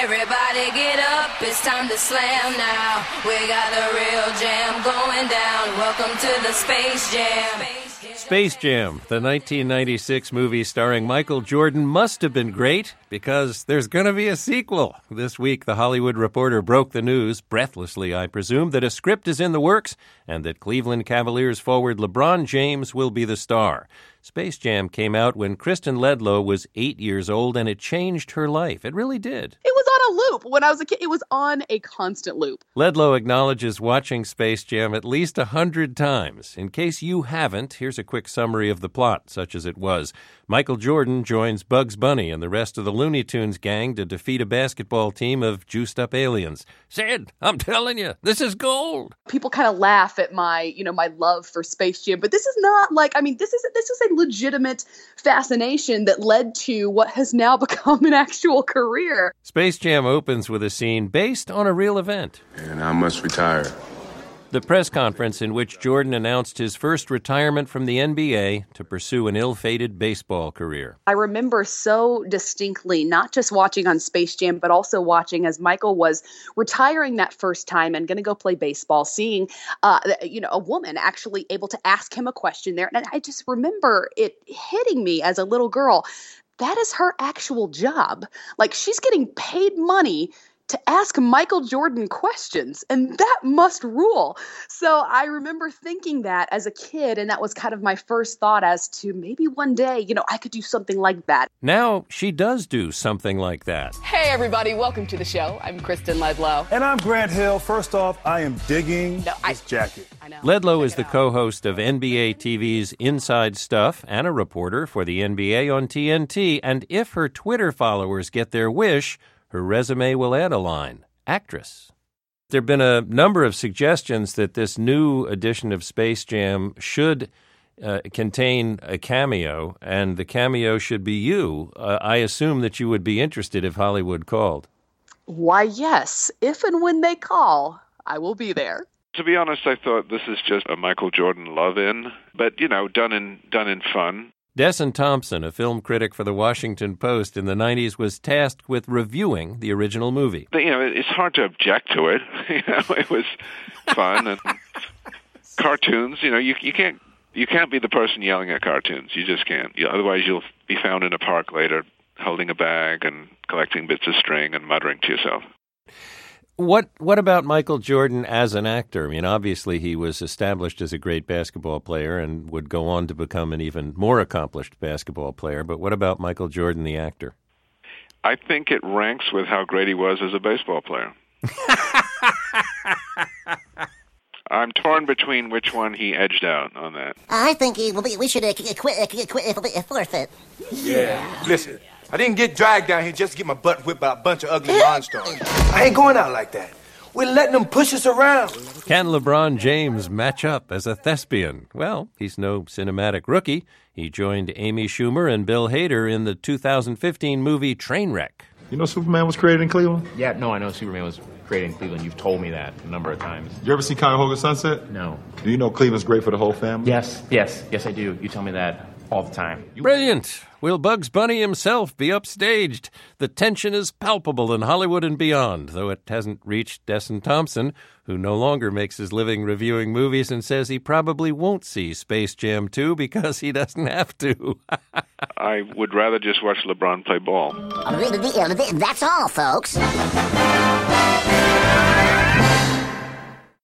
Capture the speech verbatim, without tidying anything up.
Everybody get up, it's time to slam now. We got the real jam going down. Welcome to the Space Jam. Space Jam, the nineteen ninety-six movie starring Michael Jordan, must have been great because there's going to be a sequel. This week, The Hollywood Reporter broke the news, breathlessly I presume, that a script is in the works and that Cleveland Cavaliers forward LeBron James will be the star. Space Jam came out when Kristen Ledlow was eight years old, and it changed her life. It really did. It was on a loop. When I was a kid, it was on a constant loop. Ledlow acknowledges watching Space Jam at least a hundred times. In case you haven't, here's a quick summary of the plot, such as it was. Michael Jordan joins Bugs Bunny and the rest of the Looney Tunes gang to defeat a basketball team of juiced-up aliens. Sid, I'm telling you, this is gold. People kind of laugh at my, you know, my love for Space Jam, but this is not like, I mean, this is this is a legitimate fascination that led to what has now become an actual career. Space Jam opens with a scene based on a real event. And I must retire. The press conference in which Jordan announced his first retirement from the N B A to pursue an ill-fated baseball career. I remember so distinctly not just watching on Space Jam, but also watching as Michael was retiring that first time and going to go play baseball, seeing uh, you know, a woman actually able to ask him a question there. And I just remember it hitting me as a little girl. That is her actual job. Like, she's getting paid money to ask Michael Jordan questions, and that must rule. So I remember thinking that as a kid, and that was kind of my first thought as to maybe one day, you know, I could do something like that. Now she does do something like that. Hey, everybody. Welcome to the show. I'm Kristen Ledlow. And I'm Grant Hill. First off, I am digging no, I, this jacket. I know. Ledlow Check is the out. co-host of N B A T V's Inside Stuff and a reporter for the N B A on T N T. And if her Twitter followers get their wish, her resume will add a line, actress. There have been a number of suggestions that this new edition of Space Jam should uh, contain a cameo, and the cameo should be you. Uh, I assume that you would be interested if Hollywood called. Why, yes. If and when they call, I will be there. To be honest, I thought this is just a Michael Jordan love-in, but, you know, done in done in fun. Desson Thomson, a film critic for The Washington Post in the nineties, was tasked with reviewing the original movie. But, you know, it's hard to object to it. You know, it was fun and cartoons. You know, you you can't you can't be the person yelling at cartoons. You just can't. You know, otherwise, you'll be found in a park later holding a bag and collecting bits of string and muttering to yourself. What what about Michael Jordan as an actor? I mean, obviously he was established as a great basketball player and would go on to become an even more accomplished basketball player. But what about Michael Jordan, the actor? I think it ranks with how great he was as a baseball player. I'm torn between which one he edged out on that. I think he, we, we should uh, quit, uh, quit, uh, forfeit. Yeah. Listen, I didn't get dragged down here just to get my butt whipped by a bunch of ugly monsters. I ain't going out like that. We're letting them push us around. Can LeBron James match up as a thespian? Well, he's no cinematic rookie. He joined Amy Schumer and Bill Hader in the two thousand fifteen movie Trainwreck. You know Superman was created in Cleveland? Yeah, no, I know Superman was created in Cleveland. You've told me that a number of times. You ever seen Cuyahoga Sunset? No. Do you know Cleveland's great for the whole family? Yes, yes, yes, I do. You tell me that all the time. You- Brilliant! Will Bugs Bunny himself be upstaged? The tension is palpable in Hollywood and beyond, though it hasn't reached Desson Thomson, who no longer makes his living reviewing movies and says he probably won't see Space Jam two because he doesn't have to. I would rather just watch LeBron play ball. That's all, folks.